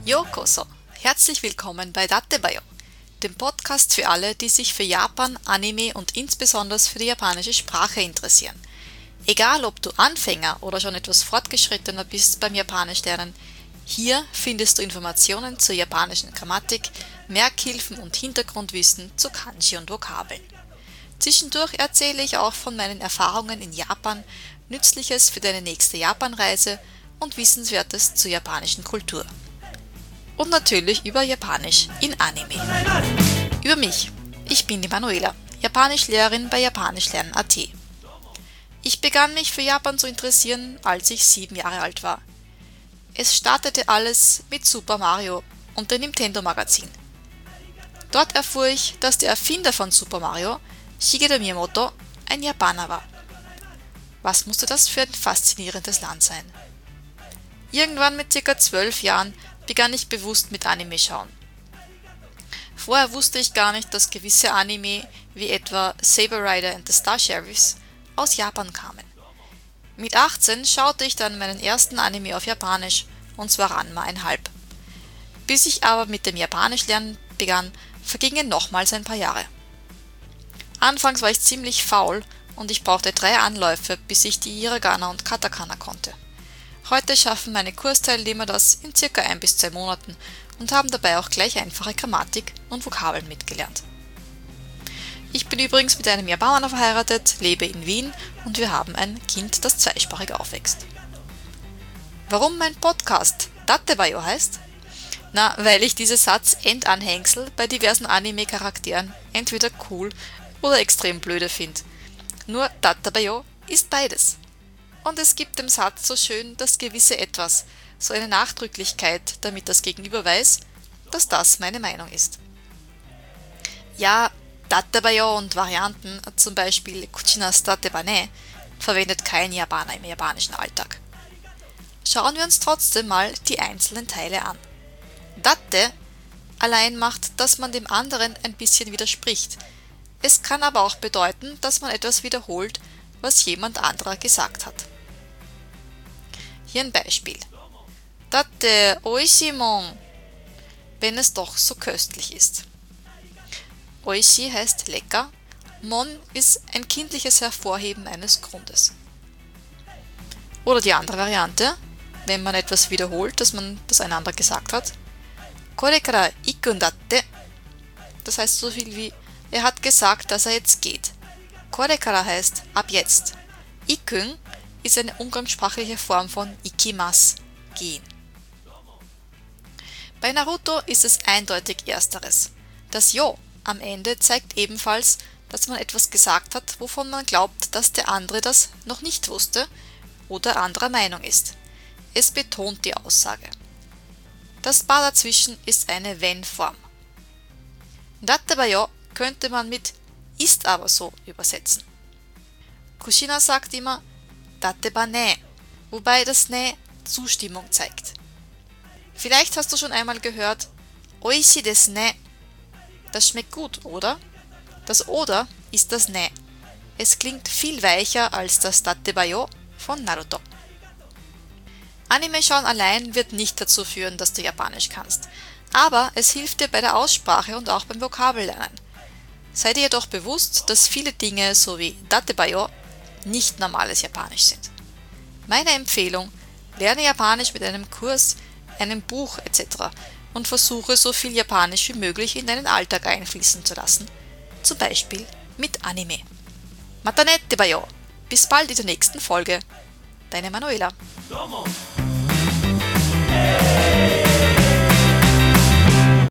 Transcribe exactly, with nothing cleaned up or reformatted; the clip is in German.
Yokoso! Herzlich willkommen bei Dattebayo, dem Podcast für alle, die sich für Japan, Anime und insbesondere für die japanische Sprache interessieren. Egal ob du Anfänger oder schon etwas fortgeschrittener bist beim Japanisch lernen, hier findest du Informationen zur japanischen Grammatik, Merkhilfen und Hintergrundwissen zu Kanji und Vokabeln. Zwischendurch erzähle ich auch von meinen Erfahrungen in Japan, Nützliches für deine nächste Japanreise und Wissenswertes zur japanischen Kultur. Und natürlich über Japanisch in Anime. Über mich. Ich bin die Manuela, Japanischlehrerin bei japanischlernen punkt at. Ich begann mich für Japan zu interessieren, als ich sieben Jahre alt war. Es startete alles mit Super Mario und dem Nintendo Magazin. Dort erfuhr ich, dass der Erfinder von Super Mario, Shigeru Miyamoto, ein Japaner war. Was musste das für ein faszinierendes Land sein? Irgendwann mit ca. zwölf Jahren begann ich bewusst mit Anime schauen. Vorher wusste ich gar nicht, dass gewisse Anime, wie etwa Saber Rider and the Star Sheriffs, aus Japan kamen. Mit achtzehn schaute ich dann meinen ersten Anime auf Japanisch, und zwar Ranma einhalb. Bis ich aber mit dem Japanischlernen begann, vergingen nochmals ein paar Jahre. Anfangs war ich ziemlich faul und ich brauchte drei Anläufe, bis ich die Hiragana und Katakana konnte. Heute schaffen meine Kursteilnehmer das in circa ein bis zwei Monaten und haben dabei auch gleich einfache Grammatik und Vokabeln mitgelernt. Ich bin übrigens mit einem Japaner verheiratet, lebe in Wien und wir haben ein Kind, das zweisprachig aufwächst. Warum mein Podcast Dattebayo heißt? Na, weil ich diese Satz-Endanhängsel bei diversen Anime-Charakteren entweder cool oder extrem blöde finde. Nur Dattebayo ist beides. Und es gibt dem Satz so schön das gewisse Etwas, so eine Nachdrücklichkeit, damit das Gegenüber weiß, dass das meine Meinung ist. Ja, Dattebayo und Varianten, zum Beispiel Kuchinas Dattebane, verwendet kein Japaner im japanischen Alltag. Schauen wir uns trotzdem mal die einzelnen Teile an. Datte allein macht, dass man dem anderen ein bisschen widerspricht. Es kann aber auch bedeuten, dass man etwas wiederholt, was jemand anderer gesagt hat. Hier ein Beispiel. Datte oishii mon, wenn es doch so köstlich ist. Oishii heißt lecker, mon ist ein kindliches Hervorheben eines Grundes. Oder die andere Variante, wenn man etwas wiederholt, das man das einander gesagt hat. Kore kara ikun datte, das heißt so viel wie, er hat gesagt, dass er jetzt geht. Kore kara heißt ab jetzt. Ikun ist eine umgangssprachliche Form von ikimasu, gehen. Bei Naruto ist es eindeutig ersteres. Das Jo am Ende zeigt ebenfalls, dass man etwas gesagt hat, wovon man glaubt, dass der andere das noch nicht wusste oder anderer Meinung ist. Es betont die Aussage. Das Ba dazwischen ist eine Wenn-Form. Dattebayo könnte man mit ist aber so übersetzen. Kushina sagt immer Datteba ne, wobei das Ne Zustimmung zeigt. Vielleicht hast du schon einmal gehört Oishii desu ne. Das schmeckt gut, oder? Das Oder ist das Ne. Es klingt viel weicher als das Dattebayo von Naruto. Anime schauen allein wird nicht dazu führen, dass du Japanisch kannst, aber es hilft dir bei der Aussprache und auch beim Vokabellernen. Sei dir jedoch bewusst, dass viele Dinge, so wie Dattebayo, nicht normales Japanisch sind. Meine Empfehlung: lerne Japanisch mit einem Kurs, einem Buch et cetera und versuche so viel Japanisch wie möglich in deinen Alltag einfließen zu lassen, zum Beispiel mit Anime. Mata ne, Dattebayo! Bis bald in der nächsten Folge. Deine Manuela.